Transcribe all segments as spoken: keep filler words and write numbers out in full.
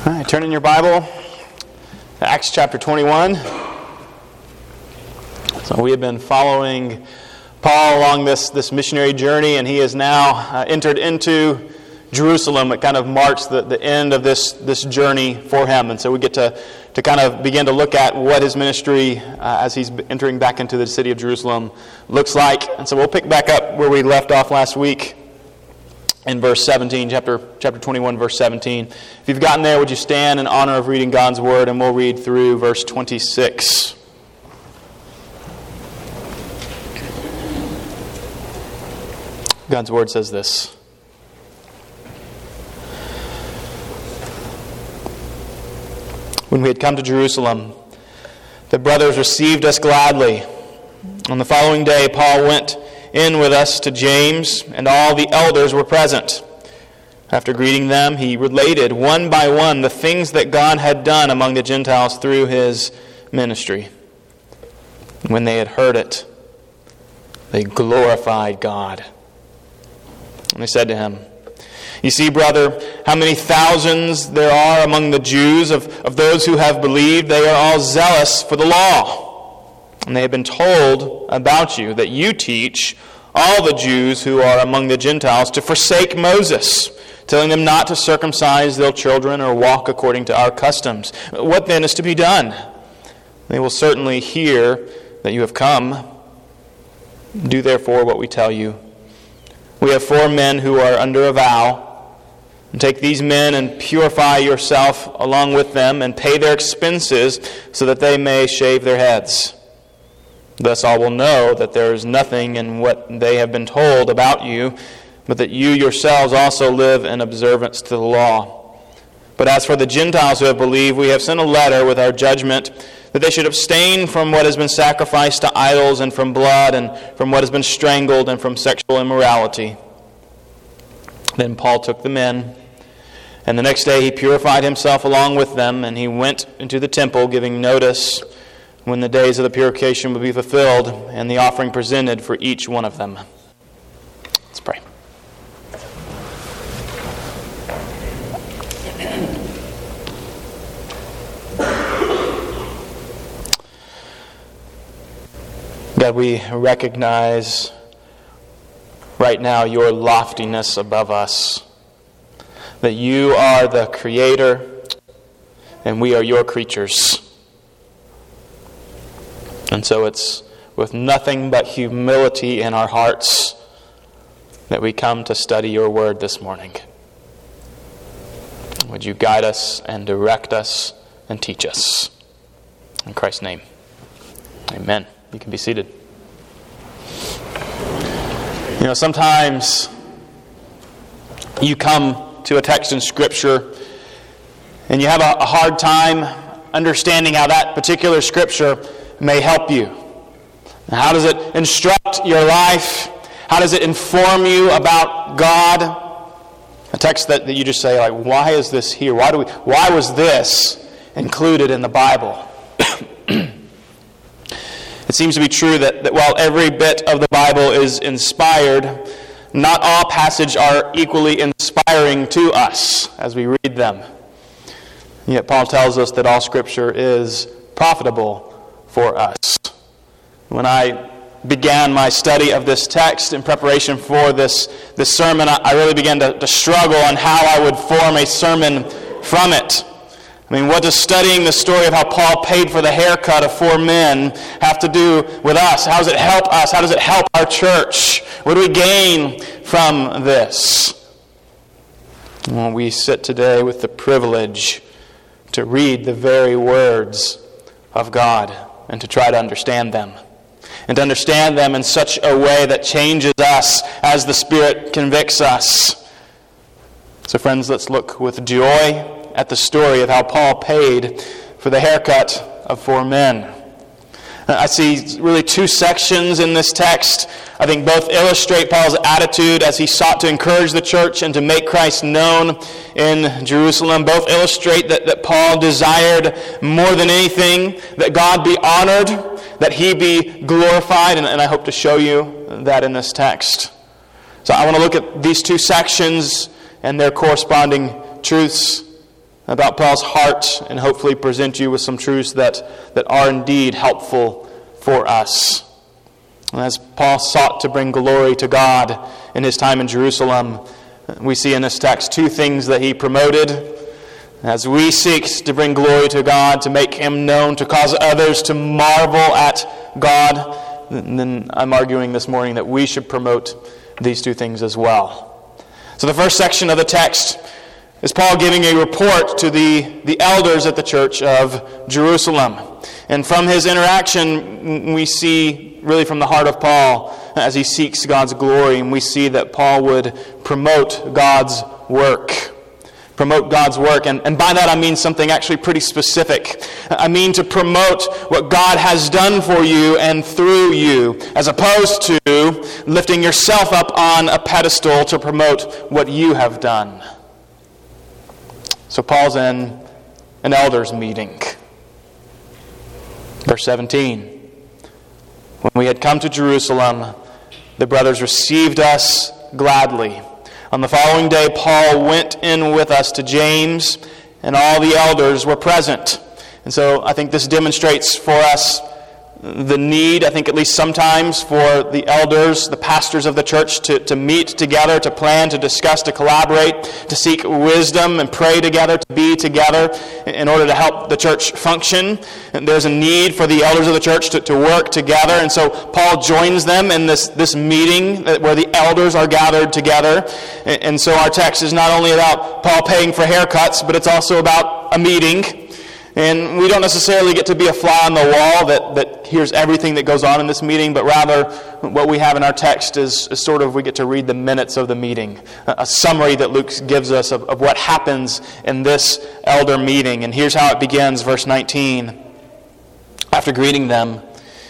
All right, turn in your Bible to Acts chapter twenty-one. So we have been following Paul along this, this missionary journey, and he has now uh, entered into Jerusalem. It kind of marks the, the end of this, this journey for him. And so we get to, to kind of begin to look at what his ministry, uh, as he's entering back into the city of Jerusalem, looks like. And so we'll pick back up where we left off last week in verse seventeen, chapter chapter twenty-one, verse seventeen. If you've gotten there, would you stand in honor of reading God's Word, and we'll read through verse twenty-six. God's Word says this. When we had come to Jerusalem, the brothers received us gladly. On the following day, Paul went in with us to James, and all the elders were present. After greeting them, he related one by one the things that God had done among the Gentiles through his ministry. When they had heard it, they glorified God. And they said to him, "You see, brother, how many thousands there are among the Jews of, of those who have believed. They are all zealous for the law. And they have been told about you that you teach all the Jews who are among the Gentiles to forsake Moses, telling them not to circumcise their children or walk according to our customs. What then is to be done? They will certainly hear that you have come. Do therefore what we tell you. We have four men who are under a vow. And take these men and purify yourself along with them and pay their expenses so that they may shave their heads. Thus all will know that there is nothing in what they have been told about you, but that you yourselves also live in observance to the law. But as for the Gentiles who have believed, we have sent a letter with our judgment that they should abstain from what has been sacrificed to idols and from blood and from what has been strangled and from sexual immorality." Then Paul took them in, and the next day he purified himself along with them, and he went into the temple, giving notice when the days of the purification would be fulfilled and the offering presented for each one of them. Let's pray. God, we recognize right now your loftiness above us, that you are the Creator and we are your creatures. And so it's with nothing but humility in our hearts that we come to study your word this morning. Would you guide us and direct us and teach us? In Christ's name, amen. You can be seated. You know, sometimes you come to a text in Scripture and you have a, a hard time understanding how that particular Scripture may help you. How does it instruct your life? How does it inform you about God? A text that, that you just say, like, why is this here? Why do we? Why was this included in the Bible? It seems to be true that, that while every bit of the Bible is inspired, not all passages are equally inspiring to us as we read them. And yet Paul tells us that all Scripture is profitable for us. When I began my study of this text in preparation for this, this sermon, I, I really began to, to struggle on how I would form a sermon from it. I mean, what does studying the story of how Paul paid for the haircut of four men have to do with us? How does it help us? How does it help our church? What do we gain from this? Well, we sit today with the privilege to read the very words of God and to try to understand them. And to understand them in such a way that changes us as the Spirit convicts us. So friends, let's look with joy at the story of how Paul paid for the haircut of four men. I see really two sections in this text. I think both illustrate Paul's attitude as he sought to encourage the church and to make Christ known in Jerusalem. Both illustrate that, that Paul desired more than anything that God be honored, that he be glorified, and, and I hope to show you that in this text. So I want to look at these two sections and their corresponding truths about Paul's heart and hopefully present you with some truths that, that are indeed helpful for us. And as Paul sought to bring glory to God in his time in Jerusalem, we see in this text two things that he promoted. As we seek to bring glory to God, to make Him known, to cause others to marvel at God, then I'm arguing this morning that we should promote these two things as well. So the first section of the text is Paul giving a report to the, the elders at the church of Jerusalem. And from his interaction, we see really from the heart of Paul as he seeks God's glory, and we see that Paul would promote God's work. Promote God's work. And, and by that I mean something actually pretty specific. I mean to promote what God has done for you and through you, as opposed to lifting yourself up on a pedestal to promote what you have done. So Paul's in an elders meeting. Verse seventeen. When we had come to Jerusalem, the brothers received us gladly. On the following day, Paul went in with us to James, and all the elders were present. And so I think this demonstrates for us the need, I think at least sometimes, for the elders, the pastors of the church, to, to meet together, to plan, to discuss, to collaborate, to seek wisdom and pray together, to be together in order to help the church function. And there's a need for the elders of the church to, to work together. And so Paul joins them in this, this meeting where the elders are gathered together. And, and so our text is not only about Paul paying for haircuts, but it's also about a meeting. And we don't necessarily get to be a fly on the wall that, that hears everything that goes on in this meeting, but rather what we have in our text is, is sort of we get to read the minutes of the meeting, a summary that Luke gives us of, of what happens in this elder meeting. And here's how it begins, verse nineteen. After greeting them,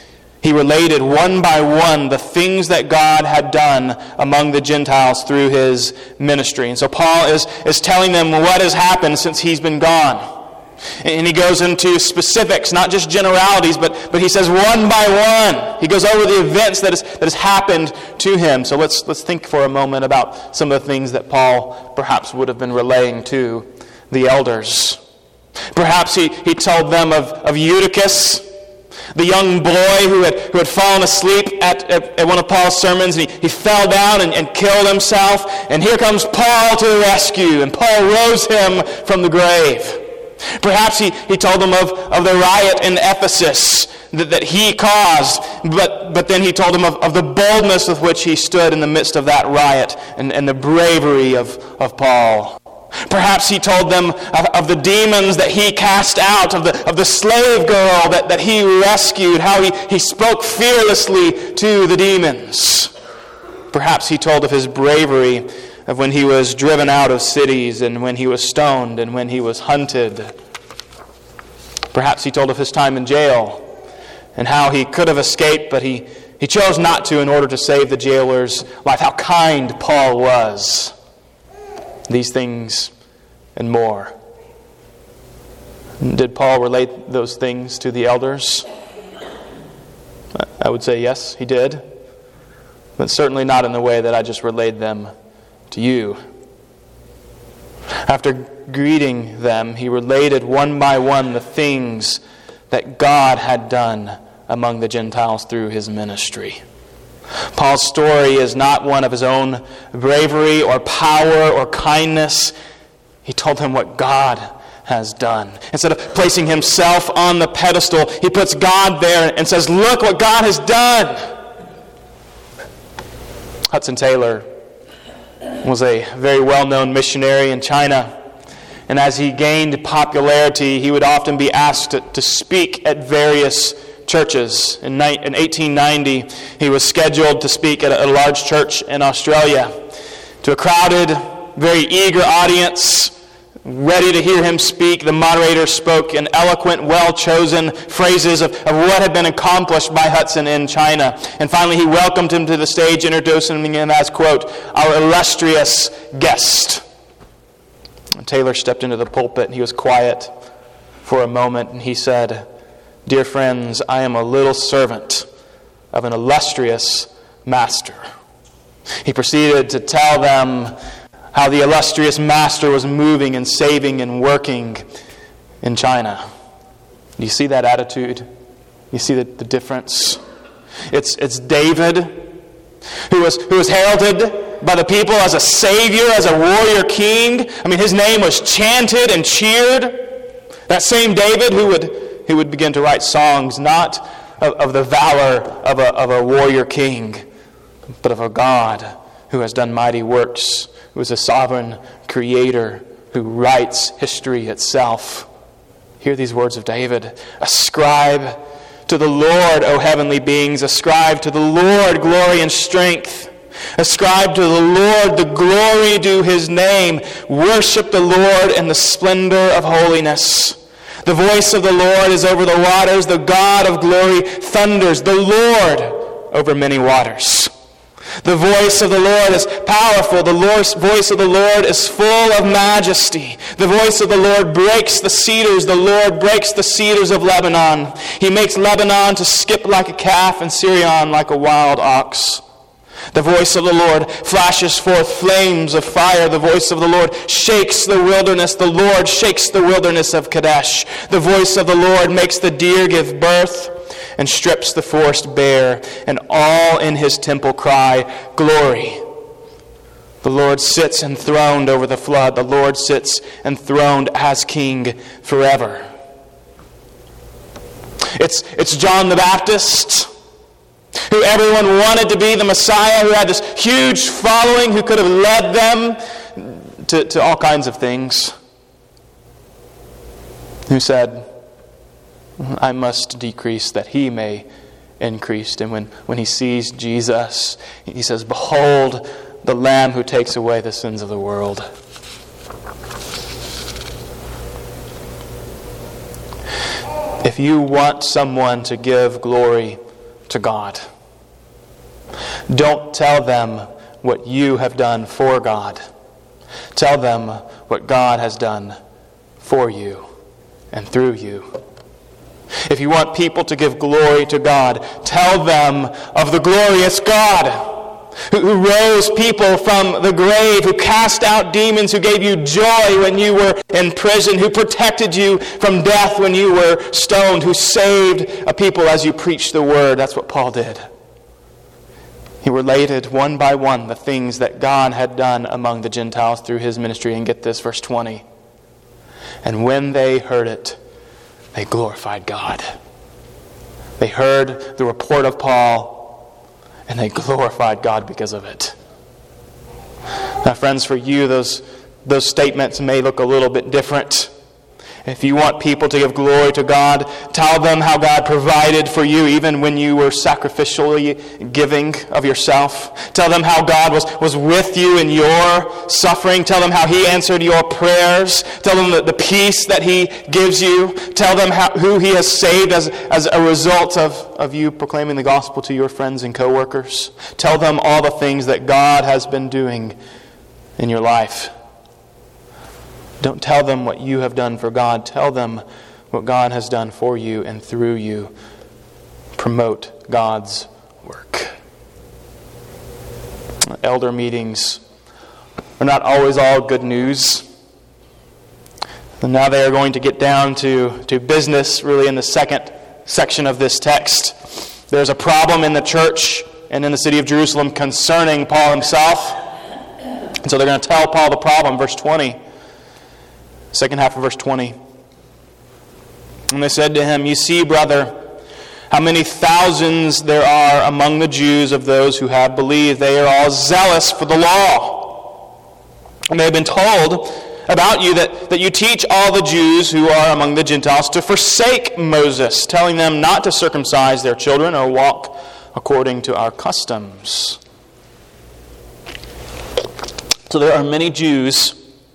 he related one by one the things that God had done among the Gentiles through his ministry. And so Paul is, is telling them what has happened since he's been gone. And he goes into specifics, not just generalities, but, but he says one by one. He goes over the events that, is, that has happened to him. So let's let's think for a moment about some of the things that Paul perhaps would have been relaying to the elders. Perhaps he, he told them of, of Eutychus, the young boy who had who had fallen asleep at, at, at one of Paul's sermons, and he, he fell down and, and killed himself. And here comes Paul to the rescue, and Paul rose him from the grave. Perhaps he, he told them of, of the riot in Ephesus that, that he caused, but, but then he told them of, of the boldness with which he stood in the midst of that riot and, and the bravery of, of Paul. Perhaps he told them of, of the demons that he cast out, of the, of the slave girl that, that he rescued, how he, he spoke fearlessly to the demons. Perhaps he told of his bravery of when he was driven out of cities and when he was stoned and when he was hunted. Perhaps he told of his time in jail and how he could have escaped, but he, he chose not to in order to save the jailer's life. How kind Paul was. These things and more. Did Paul relate those things to the elders? I would say yes, he did. But certainly not in the way that I just relayed them to you. After greeting them, he related one by one the things that God had done among the Gentiles through his ministry. Paul's story is not one of his own bravery or power or kindness. He told them what God has done. Instead of placing himself on the pedestal, he puts God there and says, "Look what God has done." Hudson Taylor was a very well-known missionary in China. And as he gained popularity, he would often be asked to, to speak at various churches. In, ni- in eighteen ninety, he was scheduled to speak at a, a large church in Australia. To a crowded, very eager audience, ready to hear him speak, the moderator spoke in eloquent, well-chosen phrases of, of what had been accomplished by Hudson in China. And finally, he welcomed him to the stage, introducing him as, quote, "our illustrious guest." And Taylor stepped into the pulpit, and he was quiet for a moment, and he said, "Dear friends, I am a little servant of an illustrious master." He proceeded to tell them how the illustrious master was moving and saving and working in China. Do you see that attitude? You see the, the difference? It's it's David, who was who was heralded by the people as a savior, as a warrior king. I mean, his name was chanted and cheered. That same David who would who would begin to write songs not of, of the valor of a of a warrior king, but of a God who has done mighty works, who is a sovereign creator who writes history itself. Hear these words of David. Ascribe to the Lord, O heavenly beings. Ascribe to the Lord glory and strength. Ascribe to the Lord the glory due His name. Worship the Lord in the splendor of holiness. The voice of the Lord is over the waters. The God of glory thunders. The Lord over many waters. The voice of the Lord is powerful. The Lord's voice of the Lord is full of majesty. The voice of the Lord breaks the cedars. The Lord breaks the cedars of Lebanon. He makes Lebanon to skip like a calf and Syrian like a wild ox. The voice of the Lord flashes forth flames of fire. The voice of the Lord shakes the wilderness. The Lord shakes the wilderness of Kadesh. The voice of the Lord makes the deer give birth and strips the forest bare, and all in His temple cry, glory. The Lord sits enthroned over the flood. The Lord sits enthroned as King forever. It's, it's John the Baptist, who everyone wanted to be the Messiah, who had this huge following, who could have led them to, to all kinds of things, who said, I must decrease that He may increase. And when, when he sees Jesus, he says, behold the Lamb who takes away the sins of the world. If you want someone to give glory to God, don't tell them what you have done for God. Tell them what God has done for you and through you. If you want people to give glory to God, tell them of the glorious God who, who rose people from the grave, who cast out demons, who gave you joy when you were in prison, who protected you from death when you were stoned, who saved a people as you preached the word. That's what Paul did. He related one by one the things that God had done among the Gentiles through His ministry. And get this, verse twenty. And when they heard it, they glorified God. They heard the report of Paul, and they glorified God because of it. Now, friends, for you, those, those statements may look a little bit different. If you want people to give glory to God, tell them how God provided for you even when you were sacrificially giving of yourself. Tell them how God was, was with you in your suffering. Tell them how He answered your prayers. Tell them the, the peace that He gives you. Tell them how, who He has saved as, as a result of, of you proclaiming the gospel to your friends and co-workers. Tell them all the things that God has been doing in your life. Don't tell them what you have done for God. Tell them what God has done for you and through you. Promote God's work. Elder meetings are not always all good news. And now they are going to get down to, to business really in the second section of this text. There's a problem in the church and in the city of Jerusalem concerning Paul himself. And so they're going to tell Paul the problem, verse twenty. Second half of verse twenty. And they said to him, you see, brother, how many thousands there are among the Jews of those who have believed. They are all zealous for the law. And they have been told about you that, that you teach all the Jews who are among the Gentiles to forsake Moses, telling them not to circumcise their children or walk according to our customs. So there are many Jews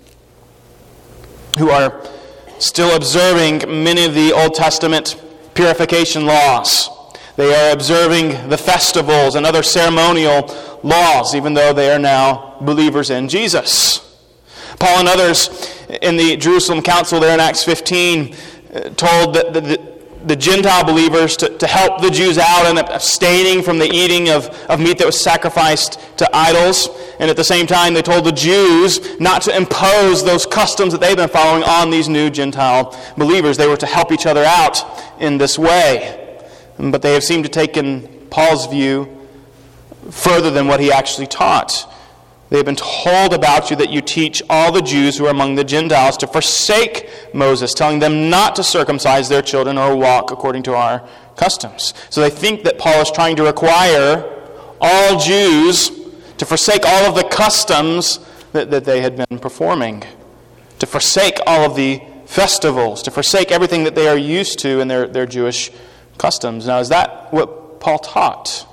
who are still observing many of the Old Testament purification laws. They are observing the festivals and other ceremonial laws, even though they are now believers in Jesus. Paul and others in the Jerusalem Council there in Acts fifteen told that, that, the Gentile believers to, to help the Jews out in abstaining from the eating of, of meat that was sacrificed to idols. And at the same time, they told the Jews not to impose those customs that they've been following on these new Gentile believers. They were to help each other out in this way. But they have seemed to take in Paul's view further than what he actually taught. They have been told about you that you teach all the Jews who are among the Gentiles to forsake Moses, telling them not to circumcise their children or walk according to our customs. So they think that Paul is trying to require all Jews to forsake all of the customs that, that they had been performing, to forsake all of the festivals, to forsake everything that they are used to in their, their Jewish customs. Now, is that what Paul taught?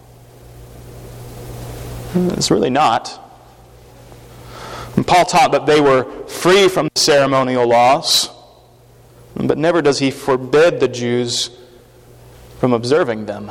It's really not. And Paul taught that they were free from ceremonial laws, but never does he forbid the Jews from observing them.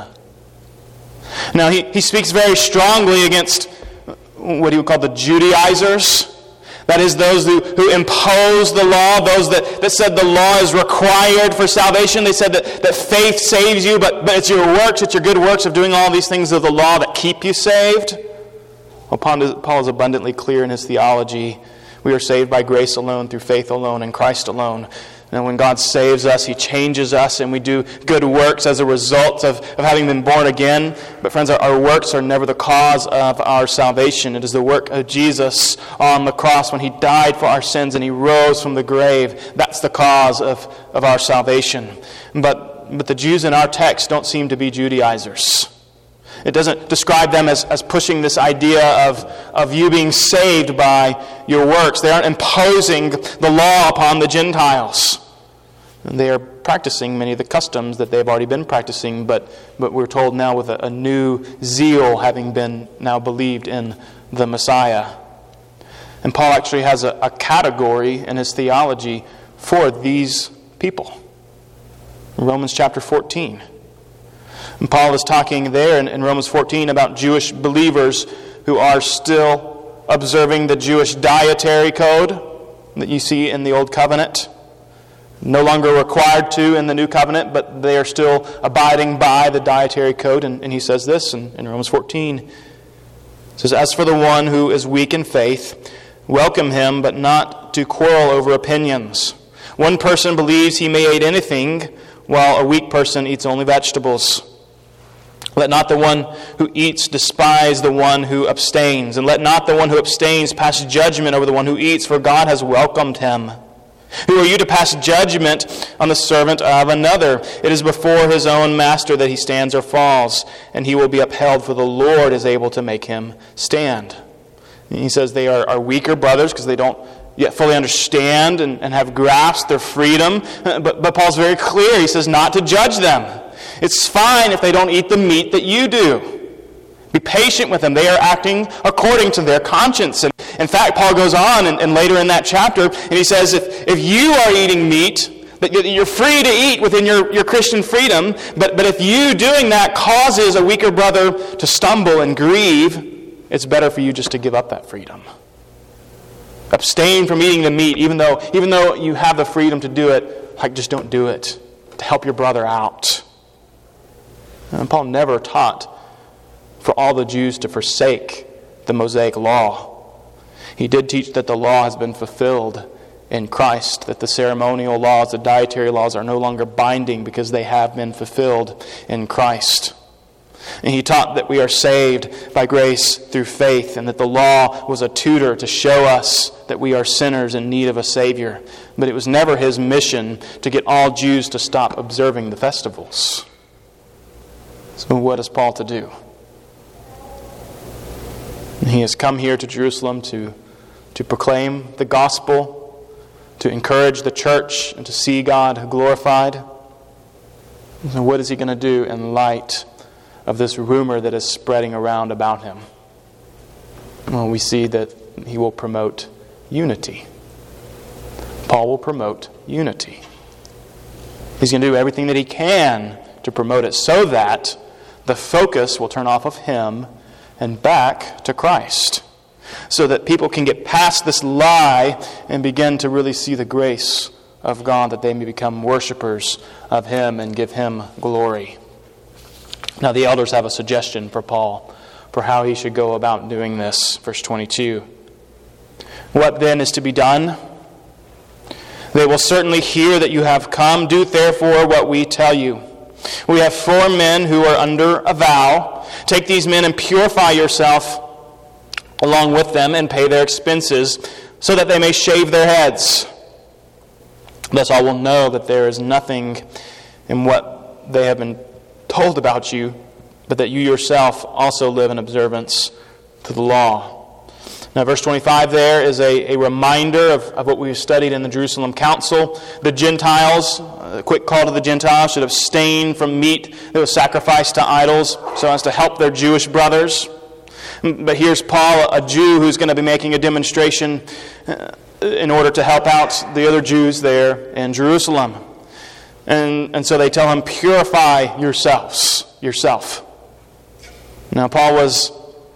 Now, he, he speaks very strongly against what he would call the Judaizers. That is, those who, who impose the law, those that, that said the law is required for salvation. They said that, that faith saves you, but, but it's your works, it's your good works of doing all these things of the law that keep you saved. Well, Paul is abundantly clear in his theology. We are saved by grace alone, through faith alone, in Christ alone. And when God saves us, He changes us, and we do good works as a result of, of having been born again. But friends, our, our works are never the cause of our salvation. It is the work of Jesus on the cross when He died for our sins and He rose from the grave. That's the cause of, of our salvation. But, but the Jews in our text don't seem to be Judaizers. It doesn't describe them as, as pushing this idea of, of you being saved by your works. They aren't imposing the law upon the Gentiles. They are practicing many of the customs that they've already been practicing, but, but we're told now with a, a new zeal, having been now believed in the Messiah. And Paul actually has a, a category in his theology for these people. In Romans chapter fourteen. And Paul is talking there in, in Romans fourteen about Jewish believers who are still observing the Jewish dietary code that you see in the Old Covenant. No longer required to in the New Covenant, but they are still abiding by the dietary code. And, and he says this in, in Romans fourteen. He says, "As for the one who is weak in faith, welcome him, but not to quarrel over opinions. One person believes he may eat anything, while a weak person eats only vegetables. Let not the one who eats despise the one who abstains, and let not the one who abstains pass judgment over the one who eats, for God has welcomed him. Who are you to pass judgment on the servant of another? It is before his own master that he stands or falls, and he will be upheld, for the Lord is able to make him stand." And he says they are, are weaker brothers because they don't yet fully understand and, and have grasped their freedom. But, but Paul's very clear. He says not to judge them. It's fine if they don't eat the meat that you do. Be patient with them. They are acting according to their conscience. And in fact, Paul goes on and, and later in that chapter, and he says if, if you are eating meat, that you're free to eat within your, your Christian freedom, but, but if you doing that causes a weaker brother to stumble and grieve, it's better for you just to give up that freedom. Abstain from eating the meat, even though, even though you have the freedom to do it, like just don't do it, to help your brother out. And Paul never taught for all the Jews to forsake the Mosaic law. He did teach that the law has been fulfilled in Christ, that the ceremonial laws, the dietary laws are no longer binding because they have been fulfilled in Christ. And he taught that we are saved by grace through faith, and that the law was a tutor to show us that we are sinners in need of a Savior. But it was never his mission to get all Jews to stop observing the festivals. So what is Paul to do? He has come here to Jerusalem to, to proclaim the gospel, to encourage the church, and to see God glorified. So what is he going to do in light of this rumor that is spreading around about him? Well, we see that he will promote unity. Paul will promote unity. He's going to do everything that he can to promote it so that the focus will turn off of him and back to Christ, so that people can get past this lie and begin to really see the grace of God, that they may become worshipers of Him and give Him glory. Now the elders have a suggestion for Paul for how he should go about doing this. Verse twenty-two. What then is to be done? They will certainly hear that you have come. Do therefore what we tell you. We have four men who are under a vow. Take these men and purify yourself along with them and pay their expenses, so that they may shave their heads. Thus all will know that there is nothing in what they have been told about you, but that you yourself also live in observance to the law. Now verse twenty-five there is a, a reminder of, of what we've studied in the Jerusalem Council. The Gentiles, a quick call to the Gentiles, should abstain from meat that was sacrificed to idols so as to help their Jewish brothers. But here's Paul, a Jew, who's going to be making a demonstration in order to help out the other Jews there in Jerusalem. And, and so they tell him, purify yourselves, yourself. Now Paul was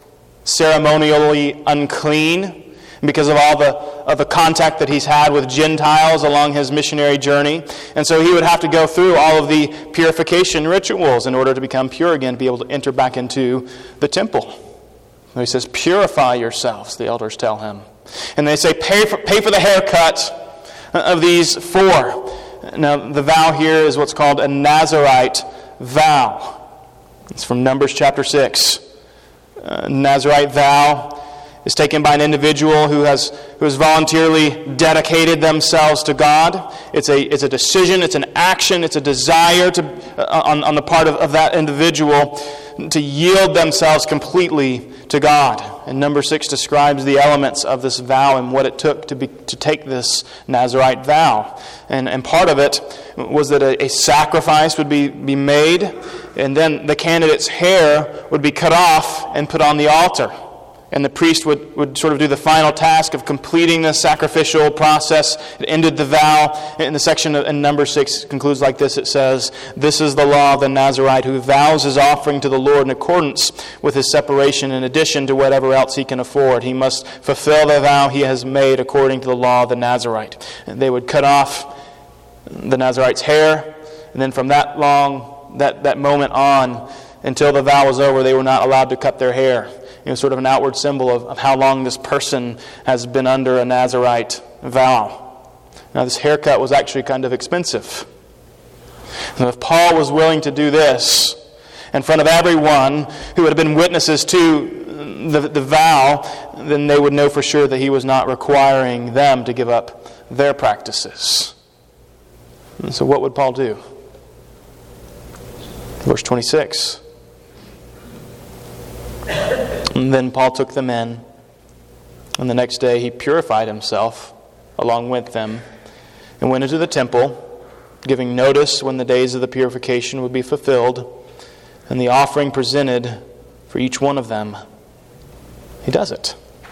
ceremonially unclean because of all the of the contact that he's had with Gentiles along his missionary journey. And so he would have to go through all of the purification rituals in order to become pure again, to be able to enter back into the temple. So he says, purify yourselves, the elders tell him. And they say, pay for, pay for the haircut of these four. Now, the vow here is what's called a Nazirite vow. It's from Numbers chapter six. Uh, Nazirite vow is taken by an individual who has who has voluntarily dedicated themselves to God. It's a it's a decision, it's an action, it's a desire to uh, on, on the part of, of that individual to yield themselves completely to God. And number six describes the elements of this vow and what it took to be to take this Nazirite vow. And and part of it was that a, a sacrifice would be, be made, and then the candidate's hair would be cut off and put on the altar. And the priest would, would sort of do the final task of completing the sacrificial process. It ended the vow. In the section in number six concludes like this. It says, "This is the law of the Nazirite who vows his offering to the Lord in accordance with his separation in addition to whatever else he can afford. He must fulfill the vow he has made according to the law of the Nazirite." And they would cut off the Nazirite's hair, and then from that long, that, that moment on, until the vow was over, they were not allowed to cut their hair. You know, sort of an outward symbol of, of how long this person has been under a Nazirite vow. Now, this haircut was actually kind of expensive. And if Paul was willing to do this in front of everyone who had been witnesses to the, the vow, then they would know for sure that he was not requiring them to give up their practices. And so what would Paul do? Verse twenty-six. And then Paul took them in, and the next day he purified himself along with them and went into the temple, giving notice when the days of the purification would be fulfilled and the offering presented for each one of them. He does it.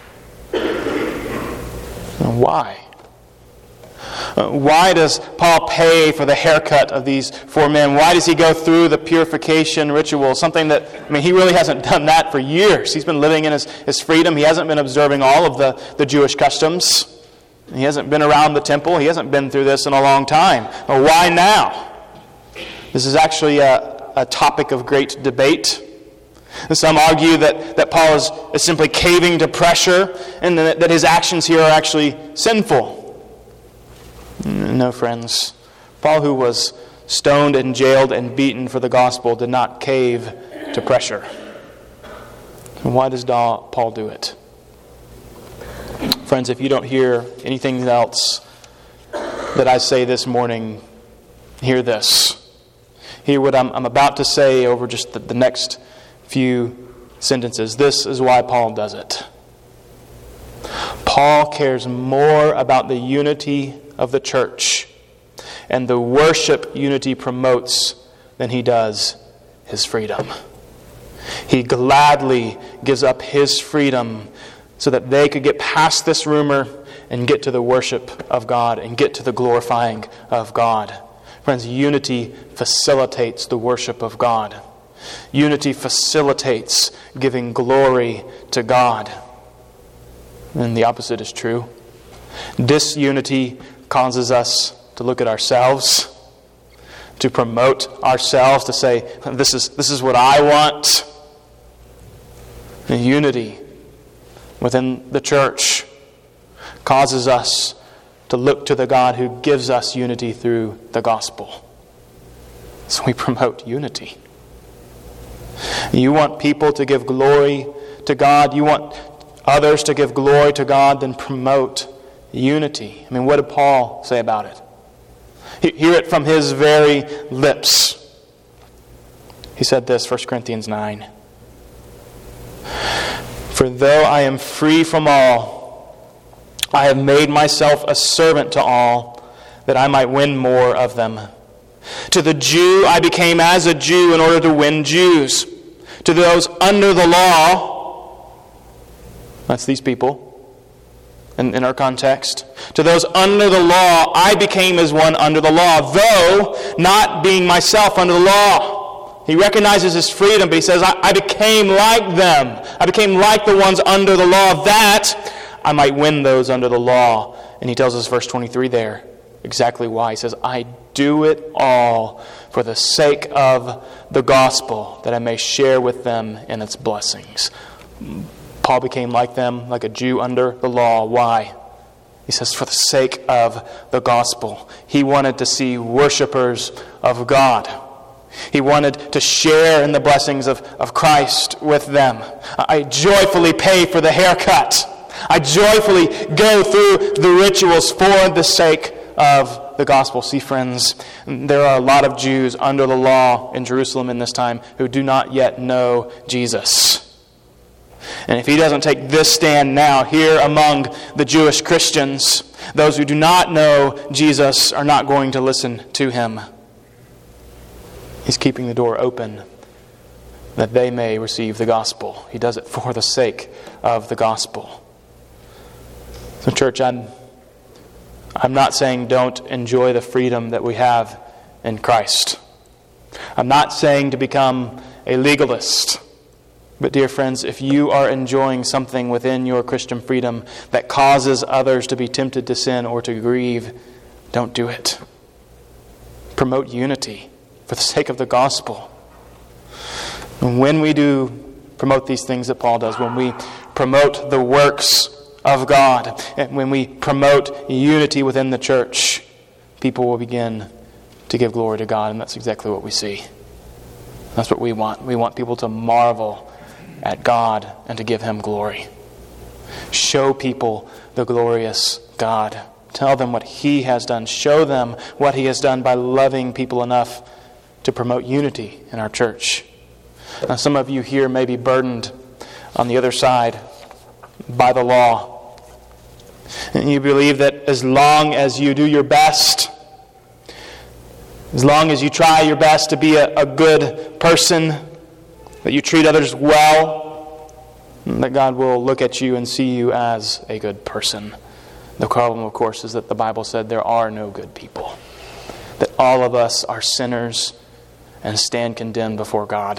Now, why? Uh, why does Paul pay for the haircut of these four men? Why does he go through the purification ritual? Something that, I mean, he really hasn't done that for years. He's been living in his, his freedom. He hasn't been observing all of the, the Jewish customs. He hasn't been around the temple. He hasn't been through this in a long time. Well, why now? This is actually a, a topic of great debate. Some argue that, that Paul is, is simply caving to pressure and that, that his actions here are actually sinful. No, friends. Paul, who was stoned and jailed and beaten for the gospel, did not cave to pressure. And why does Paul do it? Friends, if you don't hear anything else that I say this morning, hear this. Hear what I'm, I'm about to say over just the, the next few sentences. This is why Paul does it. Paul cares more about the unity of the church and the worship unity promotes than he does his freedom. He gladly gives up his freedom so that they could get past this rumor and get to the worship of God and get to the glorifying of God. Friends, unity facilitates the worship of God. Unity facilitates giving glory to God. And the opposite is true. Disunity causes us to look at ourselves, to promote ourselves, to say, this is, this is what I want. And unity within the church causes us to look to the God who gives us unity through the gospel. So we promote unity. You want people to give glory to God, you want others to give glory to God, then promote unity. I mean, what did Paul say about it? Hear it from his very lips. He said this, First Corinthians nine. For though I am free from all, I have made myself a servant to all, that I might win more of them. To the Jew I became as a Jew in order to win Jews. To those under the law, that's these people in, in our context. To those under the law, I became as one under the law, though not being myself under the law. He recognizes his freedom, but he says, I, I became like them. I became like the ones under the law, that I might win those under the law. And he tells us, verse twenty-three there, exactly why. He says, I do it all for the sake of the gospel, that I may share with them in its blessings. Paul became like them, like a Jew under the law. Why? He says, for the sake of the gospel. He wanted to see worshipers of God. He wanted to share in the blessings of, of Christ with them. I joyfully pay for the haircut. I joyfully go through the rituals for the sake of the gospel. See, friends, there are a lot of Jews under the law in Jerusalem in this time who do not yet know Jesus. And if he doesn't take this stand now here among the Jewish Christians, those who do not know Jesus are not going to listen to him. He's keeping the door open that they may receive the gospel. He does it for the sake of the gospel. So, church, I'm, I'm not saying don't enjoy the freedom that we have in Christ. I'm not saying to become a legalist. But, dear friends, if you are enjoying something within your Christian freedom that causes others to be tempted to sin or to grieve, don't do it. Promote unity for the sake of the gospel. And when we do promote these things that Paul does, when we promote the works of God, and when we promote unity within the church, people will begin to give glory to God, and that's exactly what we see. That's what we want. We want people to marvel at God and to give him glory. Show people the glorious God. Tell them what he has done. Show them what he has done by loving people enough to promote unity in our church. Now, some of you here may be burdened on the other side by the law. And you believe that as long as you do your best, as long as you try your best to be a, a good person, that you treat others well, that God will look at you and see you as a good person. The problem, of course, is that the Bible said there are no good people. That all of us are sinners and stand condemned before God.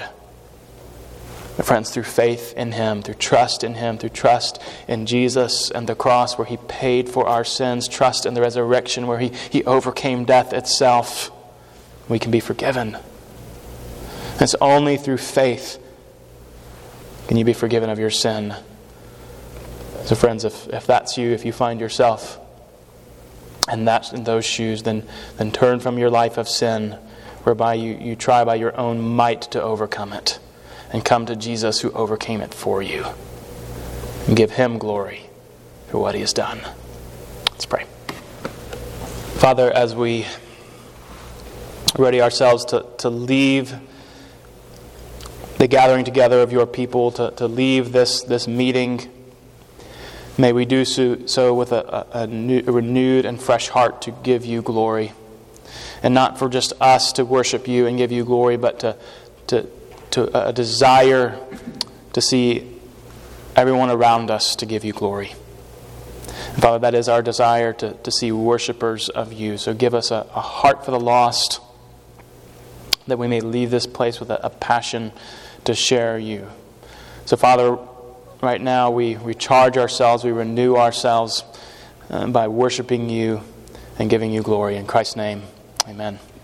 But friends, through faith in him, through trust in him, through trust in Jesus and the cross where he paid for our sins, trust in the resurrection where he, he overcame death itself, we can be forgiven. It's only through faith can you be forgiven of your sin. So friends, if, if that's you, if you find yourself in, that, in those shoes, then, then turn from your life of sin, whereby you, you try by your own might to overcome it, and come to Jesus who overcame it for you. And give him glory for what he has done. Let's pray. Father, as we ready ourselves to, to leave the gathering together of your people, to, to leave this, this meeting, may we do so, so with a, a, a, new, a renewed and fresh heart to give you glory. And not for just us to worship you and give you glory, but to, to, to a desire to see everyone around us to give you glory. And Father, that is our desire, to, to see worshipers of you. So give us a, a heart for the lost, that we may leave this place with a, a passion to share you. So Father, right now we recharge ourselves, we renew ourselves uh, by worshiping you and giving you glory. In Christ's name, amen.